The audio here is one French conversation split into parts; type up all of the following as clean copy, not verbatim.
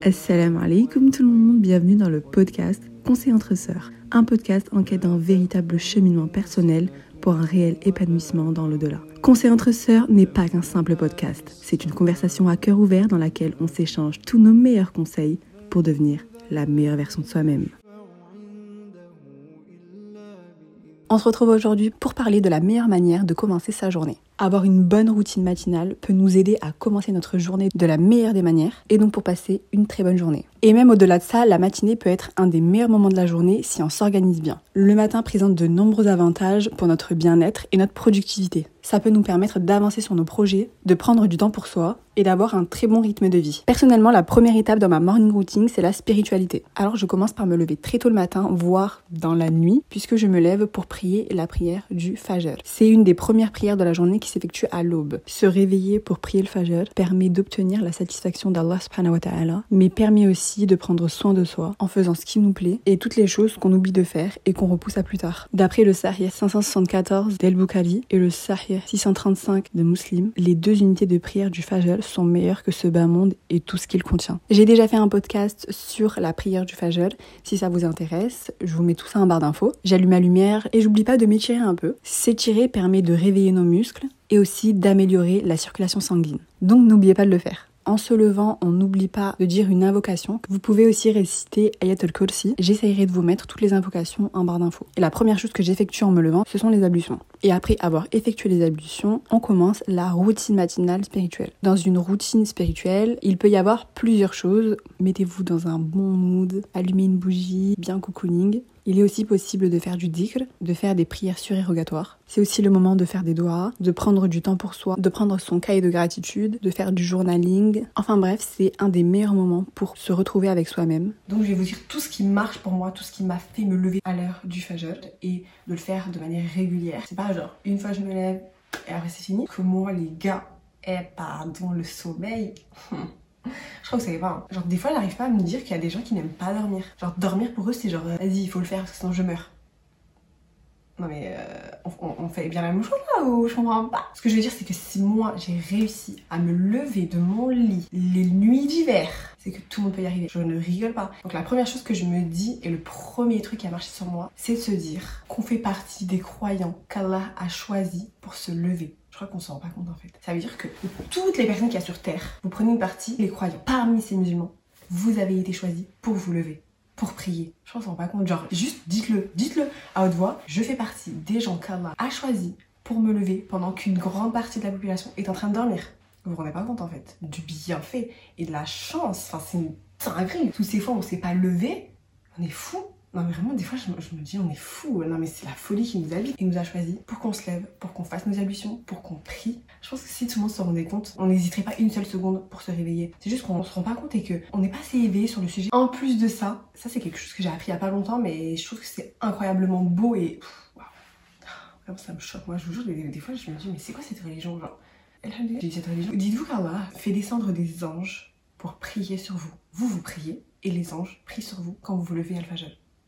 Assalamu alaikum tout le monde, bienvenue dans le podcast Conseil entre sœurs, un podcast en quête d'un véritable cheminement personnel pour un réel épanouissement dans l'au-delà. Conseil entre sœurs n'est pas qu'un simple podcast, c'est une conversation à cœur ouvert dans laquelle on s'échange tous nos meilleurs conseils pour devenir la meilleure version de soi-même. On se retrouve aujourd'hui pour parler de la meilleure manière de commencer sa journée. Avoir une bonne routine matinale peut nous aider à commencer notre journée de la meilleure des manières et donc pour passer une très bonne journée. Et même au-delà de ça, la matinée peut être un des meilleurs moments de la journée si on s'organise bien. Le matin présente de nombreux avantages pour notre bien-être et notre productivité. Ça peut nous permettre d'avancer sur nos projets, de prendre du temps pour soi et d'avoir un très bon rythme de vie. Personnellement, la première étape dans ma morning routine, c'est la spiritualité. Alors je commence par me lever très tôt le matin, voire dans la nuit, puisque je me lève pour prier la prière du Fajr. C'est une des premières prières de la journée qui s'effectue à l'aube. Se réveiller pour prier le Fajr permet d'obtenir la satisfaction d'Allah subhanahu wa ta'ala, mais permet aussi de prendre soin de soi en faisant ce qui nous plaît et toutes les choses qu'on oublie de faire et qu'on repousse à plus tard. D'après le Sahih 574 d'El-Bukhari et le Sahih 635 de Muslim, les deux unités de prière du Fajr sont meilleures que ce bas monde et tout ce qu'il contient. J'ai déjà fait un podcast sur la prière du Fajr. Si ça vous intéresse, je vous mets tout ça en barre d'infos. J'allume ma lumière et j'oublie pas de m'étirer un peu. S'étirer permet de réveiller nos muscles et aussi d'améliorer la circulation sanguine. Donc n'oubliez pas de le faire. En se levant, on n'oublie pas de dire une invocation. Vous pouvez aussi réciter Ayatul Kursi. J'essayerai de vous mettre toutes les invocations en barre d'infos. Et la première chose que j'effectue en me levant, ce sont les ablutions. Et après avoir effectué les ablutions, on commence la routine matinale spirituelle. Dans une routine spirituelle, il peut y avoir plusieurs choses. Mettez-vous dans un bon mood, allumez une bougie, bien cocooning. Il est aussi possible de faire du dhikr, de faire des prières surérogatoires. C'est aussi le moment de faire des doigts, de prendre du temps pour soi, de prendre son cahier de gratitude, de faire du journaling. Enfin bref, c'est un des meilleurs moments pour se retrouver avec soi-même. Donc je vais vous dire tout ce qui marche pour moi, tout ce qui m'a fait me lever à l'heure du Fajr et de le faire de manière régulière. C'est pas genre une fois je me lève et après c'est fini. Que moi les gars, pardon, le sommeil... Je crois que vous savez pas, hein. Genre des fois j'arrive pas à me dire qu'il y a des gens qui n'aiment pas dormir. Genre dormir pour eux c'est genre vas-y il faut le faire parce que sinon je meurs. Non mais on fait bien la même chose là ou je comprends pas. Ce que je veux dire c'est que si moi j'ai réussi à me lever de mon lit les nuits d'hiver, c'est que tout le monde peut y arriver. Je ne rigole pas. Donc la première chose que je me dis et le premier truc qui a marché sur moi, c'est de se dire qu'on fait partie des croyants qu'Allah a choisi pour se lever. Je crois qu'on s'en rend pas compte en fait. Ça veut dire que toutes les personnes qu'il y a sur Terre, vous prenez une partie, les croyants. Parmi ces musulmans, vous avez été choisis pour vous lever, pour prier. Je crois qu'on s'en rend pas compte. Genre, juste dites-le à haute voix. Je fais partie des gens qu'Allah a choisis pour me lever pendant qu'une grande partie de la population est en train de dormir. Vous vous rendez pas compte en fait du bienfait et de la chance. Enfin, c'est une dinguerie. Tous ces fois où on s'est pas levé, on est fou. Non mais vraiment des fois je me dis on est fou, non mais c'est la folie qui nous habite. Il nous a choisi pour qu'on se lève, pour qu'on fasse nos ablutions, pour qu'on prie. Je pense que si tout le monde se rendait compte, on n'hésiterait pas une seule seconde pour se réveiller. C'est juste qu'on se rend pas compte et qu'on n'est pas assez éveillé sur le sujet. En plus de ça, ça c'est quelque chose que j'ai appris il y a pas longtemps mais je trouve que c'est incroyablement beau et waouh. Vraiment ça me choque. Moi je vous jure des fois je me dis mais c'est quoi cette religion genre. J'ai dit cette religion. Dites-vous qu'Allah fait descendre des anges pour prier sur vous. Vous priez et les anges prient sur vous quand vous vous levez à Al-Fajr.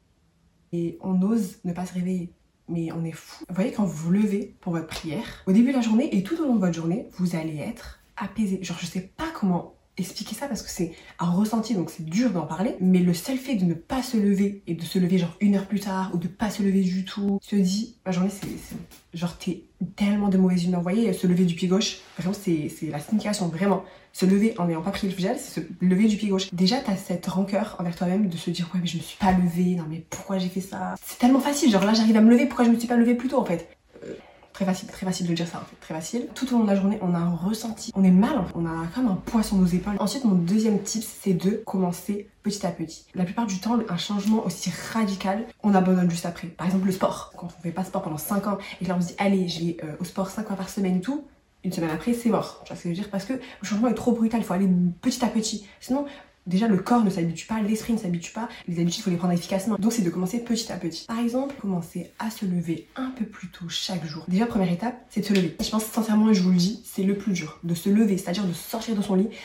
Et on ose ne pas se réveiller. Mais on est fou. Vous voyez, quand vous vous levez pour votre prière, au début de la journée et tout au long de votre journée, vous allez être apaisé. Genre, je sais pas comment expliquer ça parce que c'est un ressenti, donc c'est dur d'en parler. Mais le seul fait de ne pas se lever et de se lever genre 1 heure plus tard ou de pas se lever du tout, se dit, ma journée c'est genre t'es tellement de mauvaise humeur. Vous voyez, se lever du pied gauche, vraiment c'est la signification, vraiment. Se lever en n'ayant pas pris le Fajr, c'est se lever du pied gauche. Déjà, t'as cette rancœur envers toi-même de se dire ouais mais je me suis pas levée, non mais pourquoi j'ai fait ça? C'est tellement facile, genre là j'arrive à me lever, pourquoi je me suis pas levée plus tôt en fait? Très facile de dire ça en fait, très facile. Tout au long de la journée, on a un ressenti, on est mal, on a comme un poids sur nos épaules. Ensuite, mon deuxième tip, c'est de commencer petit à petit. La plupart du temps, un changement aussi radical, on abandonne juste après. Par exemple, le sport. Quand on fait pas de sport pendant 5 ans et que là on se dit allez, je vais au sport 5 fois par semaine et tout, une semaine après, c'est mort. Tu vois ce que je veux dire? Parce que le changement est trop brutal, il faut aller petit à petit. Sinon, déjà, le corps ne s'habitue pas, l'esprit ne s'habitue pas, les habitudes, il faut les prendre efficacement. Donc, c'est de commencer petit à petit. Par exemple, commencer à se lever un peu plus tôt chaque jour. Déjà, première étape, c'est de se lever. Je pense sincèrement, et je vous le dis, c'est le plus dur. De se lever, c'est-à-dire de sortir de son lit.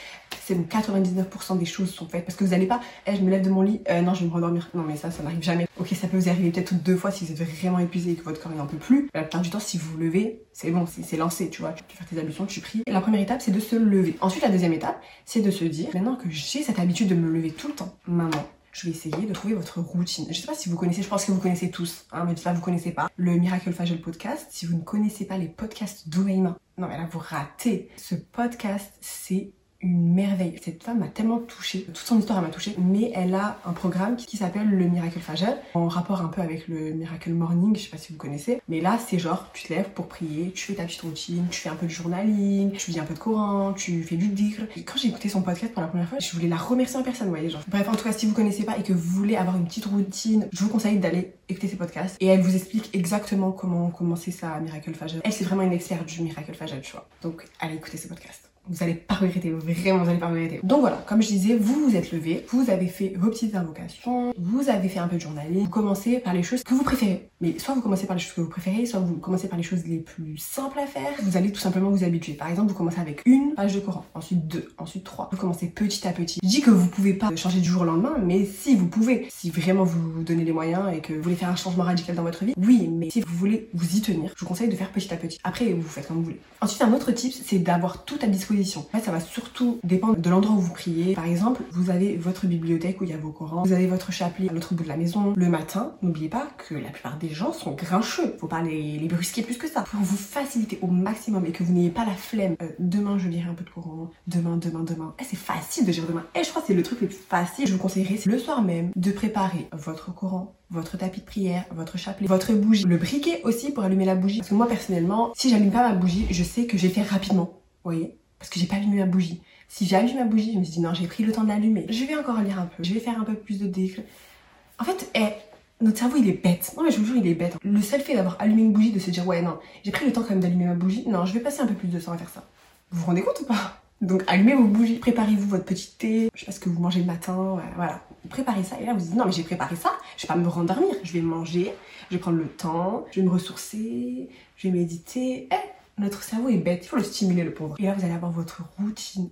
c'est bon, 99% des choses sont faites. Parce que vous n'allez pas, je me lève de mon lit, non, je vais me rendormir. Non, mais ça n'arrive jamais. Ok, ça peut vous arriver peut-être 2 fois si vous êtes vraiment épuisé et que votre corps n'en peut plus. La plupart du temps, si vous vous levez, c'est bon, c'est lancé, tu vois. Tu peux faire tes ablutions, tu pries. La première étape, c'est de se lever. Ensuite, la deuxième étape, c'est de se dire, maintenant que j'ai cette habitude de me lever tout le temps, maintenant, je vais essayer de trouver votre routine. Je sais pas si vous connaissez, je pense que vous connaissez tous, mais si vous connaissez pas le Miracle Fajr podcast. Si vous ne connaissez pas les podcasts d'Oumaima, non mais là vous ratez. Ce podcast, c'est une merveille. Cette femme m'a tellement touchée, toute son histoire m'a touchée, mais elle a un programme qui s'appelle le Miracle Fajr, en rapport un peu avec le Miracle Morning, je sais pas si vous connaissez, mais là c'est genre, tu te lèves pour prier, tu fais ta petite routine, tu fais un peu de journaling, tu lis un peu de Coran, tu fais du dhikr. Et quand j'ai écouté son podcast pour la première fois, je voulais la remercier en personne, vous voyez, genre. Bref, en tout cas, si vous connaissez pas et que vous voulez avoir une petite routine, je vous conseille d'aller écouter ses podcasts, et elle vous explique exactement comment commencer sa Miracle Fajr. Elle, c'est vraiment une experte du Miracle Fajr, tu vois. Donc, allez écouter ses podcasts. Vous allez pas regretter, vraiment vous allez pas regretter. Donc voilà, comme je disais, vous vous êtes levé, vous avez fait vos petites invocations, vous avez fait un peu de journaling, vous commencez par les choses que vous préférez. Mais soit vous commencez par les choses que vous préférez, soit vous commencez par les choses les plus simples à faire. Vous allez tout simplement vous habituer. Par exemple, vous commencez avec une page de Coran, ensuite 2, ensuite 3. Vous commencez petit à petit. Je dis que vous pouvez pas changer du jour au lendemain, mais si vous pouvez, si vraiment vous vous donnez les moyens et que vous voulez faire un changement radical dans votre vie, oui, mais si vous voulez vous y tenir, je vous conseille de faire petit à petit. Après, vous faites comme vous voulez. Ensuite, un autre tip, c'est d'avoir tout à disposition. En fait, ça va surtout dépendre de l'endroit où vous priez. Par exemple, vous avez votre bibliothèque où il y a vos Corans, vous avez votre chapelet à l'autre bout de la maison. Le matin, n'oubliez pas que la plupart des gens sont grincheux. Faut pas les brusquer plus que ça. Pour vous faciliter au maximum et que vous n'ayez pas la flemme, demain je lirai un peu de Coran, demain. C'est facile de gérer demain. Je crois que c'est le truc le plus facile. Je vous conseillerais le soir même de préparer votre Coran, votre tapis de prière, votre chapelet, votre bougie, le briquet aussi pour allumer la bougie. Parce que moi personnellement, si j'allume pas ma bougie, je sais que je vais faire rapidement. Vous voyez ? Parce que j'ai pas allumé ma bougie. Si j'ai allumé ma bougie, je me suis dit non, j'ai pris le temps de l'allumer. Je vais encore lire un peu. Je vais faire un peu plus de dhikr. En fait, notre cerveau il est bête. Non mais je vous jure, il est bête. Le seul fait d'avoir allumé une bougie, de se dire ouais non, j'ai pris le temps quand même d'allumer ma bougie. Non, je vais passer un peu plus de temps à faire ça. Vous vous rendez compte ou pas? Donc allumez vos bougies, préparez-vous votre petit thé. Je sais pas ce que vous mangez le matin, voilà. Préparez ça et là vous dites non mais j'ai préparé ça, je vais pas me rendormir, je vais manger, je vais prendre le temps, je vais me ressourcer, je vais méditer. Notre cerveau est bête, il faut le stimuler le pauvre. Et là vous allez avoir votre routine.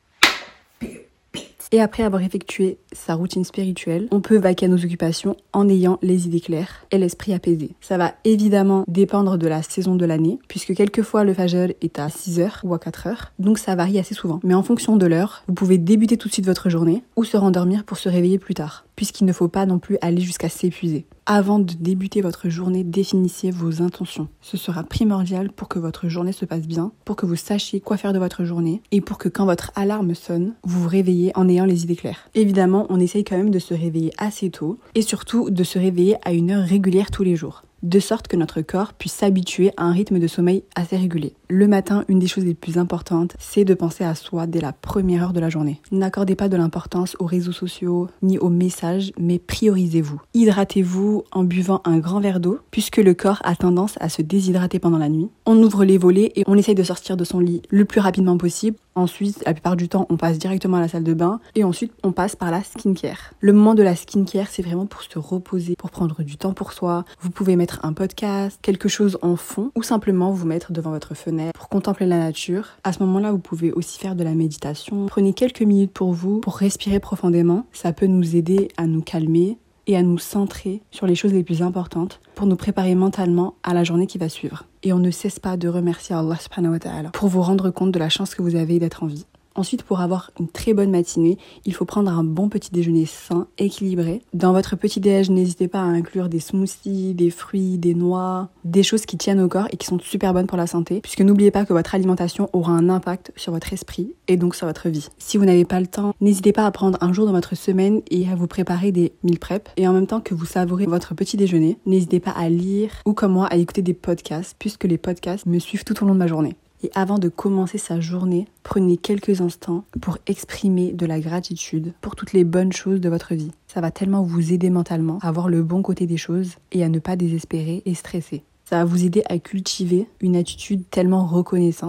Et après avoir effectué sa routine spirituelle, on peut vaquer à nos occupations en ayant les idées claires et l'esprit apaisé. Ça va évidemment dépendre de la saison de l'année, puisque quelquefois le Fajr est à 6h ou à 4h, donc ça varie assez souvent. Mais en fonction de l'heure, vous pouvez débuter tout de suite votre journée ou se rendormir pour se réveiller plus tard, puisqu'il ne faut pas non plus aller jusqu'à s'épuiser. Avant de débuter votre journée, définissez vos intentions. Ce sera primordial pour que votre journée se passe bien, pour que vous sachiez quoi faire de votre journée et pour que quand votre alarme sonne, vous vous réveillez en ayant les idées claires. Évidemment, on essaye quand même de se réveiller assez tôt et surtout de se réveiller à une heure régulière tous les jours, de sorte que notre corps puisse s'habituer à un rythme de sommeil assez régulier. Le matin, une des choses les plus importantes, c'est de penser à soi dès la première heure de la journée. N'accordez pas de l'importance aux réseaux sociaux ni aux messages, mais priorisez-vous. Hydratez-vous en buvant un grand verre d'eau, puisque le corps a tendance à se déshydrater pendant la nuit. On ouvre les volets et on essaye de sortir de son lit le plus rapidement possible. Ensuite, la plupart du temps, on passe directement à la salle de bain et ensuite, on passe par la skincare. Le moment de la skincare, c'est vraiment pour se reposer, pour prendre du temps pour soi. Vous pouvez mettre un podcast, quelque chose en fond ou simplement vous mettre devant votre fenêtre pour contempler la nature. À ce moment-là, vous pouvez aussi faire de la méditation. Prenez quelques minutes pour vous, pour respirer profondément. Ça peut nous aider à nous calmer et à nous centrer sur les choses les plus importantes pour nous préparer mentalement à la journée qui va suivre. Et on ne cesse pas de remercier Allah subhanahu wa ta'ala pour vous rendre compte de la chance que vous avez d'être en vie. Ensuite, pour avoir une très bonne matinée, il faut prendre un bon petit déjeuner sain, équilibré. Dans votre petit déj, n'hésitez pas à inclure des smoothies, des fruits, des noix, des choses qui tiennent au corps et qui sont super bonnes pour la santé, puisque n'oubliez pas que votre alimentation aura un impact sur votre esprit et donc sur votre vie. Si vous n'avez pas le temps, n'hésitez pas à prendre un jour dans votre semaine et à vous préparer des meal prep. Et en même temps que vous savourez votre petit déjeuner, n'hésitez pas à lire ou comme moi à écouter des podcasts, puisque les podcasts me suivent tout au long de ma journée. Et avant de commencer sa journée, prenez quelques instants pour exprimer de la gratitude pour toutes les bonnes choses de votre vie. Ça va tellement vous aider mentalement à voir le bon côté des choses et à ne pas désespérer et stresser. Ça va vous aider à cultiver une attitude tellement reconnaissante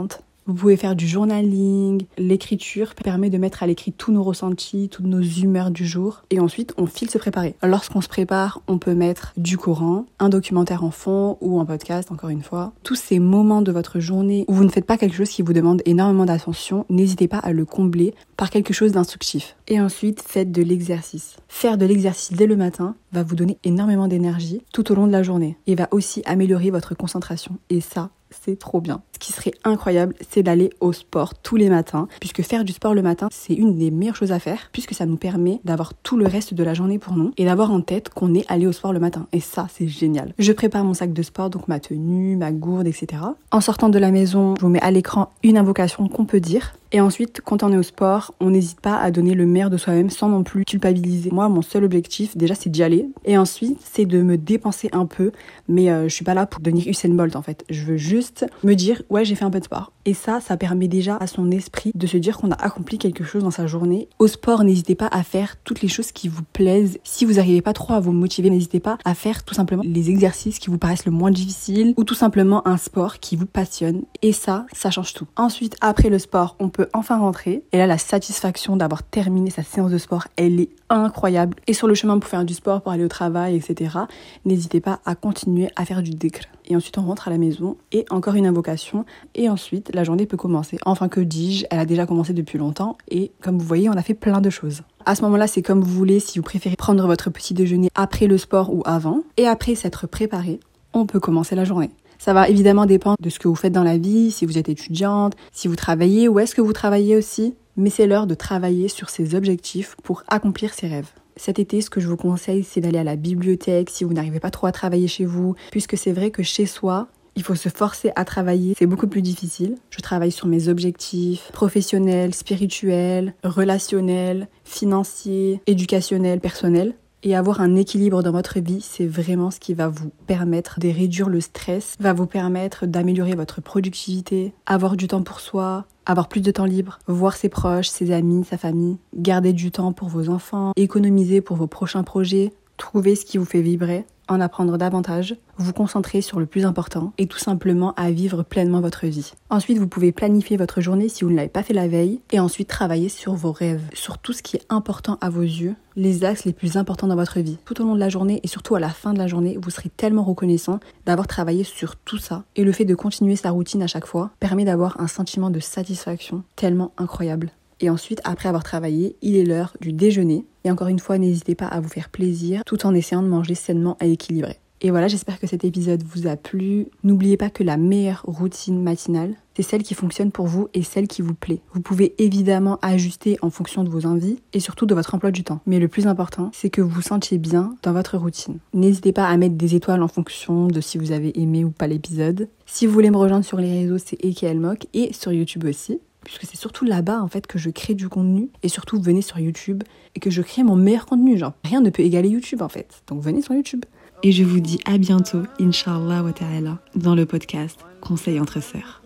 Vous pouvez faire du journaling. L'écriture permet de mettre à l'écrit tous nos ressentis, toutes nos humeurs du jour. Et ensuite, on file se préparer. Lorsqu'on se prépare, on peut mettre du Coran, un documentaire en fond ou un podcast, encore une fois. Tous ces moments de votre journée où vous ne faites pas quelque chose qui vous demande énormément d'attention, n'hésitez pas à le combler par quelque chose d'instructif. Et ensuite, faites de l'exercice. Faire de l'exercice dès le matin va vous donner énormément d'énergie tout au long de la journée et va aussi améliorer votre concentration. Et ça, c'est trop bien. Ce qui serait incroyable, c'est d'aller au sport tous les matins, puisque faire du sport le matin, c'est une des meilleures choses à faire, puisque ça nous permet d'avoir tout le reste de la journée pour nous et d'avoir en tête qu'on est allé au sport le matin. Et ça, c'est génial. Je prépare mon sac de sport, donc ma tenue, ma gourde, etc. En sortant de la maison, je vous mets à l'écran une invocation qu'on peut dire. Et ensuite, quand on est au sport, on n'hésite pas à donner le meilleur de soi-même sans non plus culpabiliser. Moi, mon seul objectif, déjà, c'est d'y aller. Et ensuite, c'est de me dépenser un peu. Mais je suis pas là pour devenir Usain Bolt, en fait. Je veux juste me dire, ouais, j'ai fait un peu de sport. Et ça permet déjà à son esprit de se dire qu'on a accompli quelque chose dans sa journée. Au sport, n'hésitez pas à faire toutes les choses qui vous plaisent. Si vous n'arrivez pas trop à vous motiver, n'hésitez pas à faire tout simplement les exercices qui vous paraissent le moins difficiles ou tout simplement un sport qui vous passionne. Et ça change tout. Ensuite, après le sport, on peut enfin rentrer. Et là, la satisfaction d'avoir terminé sa séance de sport, elle est incroyable. Et sur le chemin pour faire du sport, pour aller au travail, etc., n'hésitez pas à continuer à faire du dhikr. Et ensuite, on rentre à la maison et encore une invocation. Et ensuite, la journée peut commencer. Enfin, que dis-je, elle a déjà commencé depuis longtemps. Et comme vous voyez, on a fait plein de choses. À ce moment-là, c'est comme vous voulez, si vous préférez prendre votre petit déjeuner après le sport ou avant. Et après s'être préparé, on peut commencer la journée. Ça va évidemment dépendre de ce que vous faites dans la vie, si vous êtes étudiante, si vous travaillez, où est-ce que vous travaillez aussi. Mais c'est l'heure de travailler sur ses objectifs pour accomplir ses rêves. Cet été, ce que je vous conseille, c'est d'aller à la bibliothèque si vous n'arrivez pas trop à travailler chez vous, puisque c'est vrai que chez soi, il faut se forcer à travailler, c'est beaucoup plus difficile. Je travaille sur mes objectifs professionnels, spirituels, relationnels, financiers, éducationnels, personnels. Et avoir un équilibre dans votre vie, c'est vraiment ce qui va vous permettre de réduire le stress, va vous permettre d'améliorer votre productivité, avoir du temps pour soi, avoir plus de temps libre, voir ses proches, ses amis, sa famille, garder du temps pour vos enfants, économiser pour vos prochains projets, trouver ce qui vous fait vibrer, en apprendre davantage, vous concentrer sur le plus important et tout simplement à vivre pleinement votre vie. Ensuite, vous pouvez planifier votre journée si vous ne l'avez pas fait la veille et ensuite travailler sur vos rêves, sur tout ce qui est important à vos yeux, les axes les plus importants dans votre vie. Tout au long de la journée et surtout à la fin de la journée, vous serez tellement reconnaissant d'avoir travaillé sur tout ça et le fait de continuer sa routine à chaque fois permet d'avoir un sentiment de satisfaction tellement incroyable. Et ensuite, après avoir travaillé, il est l'heure du déjeuner. Et encore une fois, n'hésitez pas à vous faire plaisir tout en essayant de manger sainement et équilibré. Et voilà, j'espère que cet épisode vous a plu. N'oubliez pas que la meilleure routine matinale, c'est celle qui fonctionne pour vous et celle qui vous plaît. Vous pouvez évidemment ajuster en fonction de vos envies et surtout de votre emploi du temps. Mais le plus important, c'est que vous vous sentiez bien dans votre routine. N'hésitez pas à mettre des étoiles en fonction de si vous avez aimé ou pas l'épisode. Si vous voulez me rejoindre sur les réseaux, c'est EKLMOK et sur YouTube aussi. Puisque c'est surtout là-bas en fait que je crée du contenu et surtout venez sur YouTube et que je crée mon meilleur contenu. Genre rien ne peut égaler YouTube en fait. Donc venez sur YouTube. Et je vous dis à bientôt, Inch'Allah wa ta'ala, dans le podcast Conseil entre sœurs.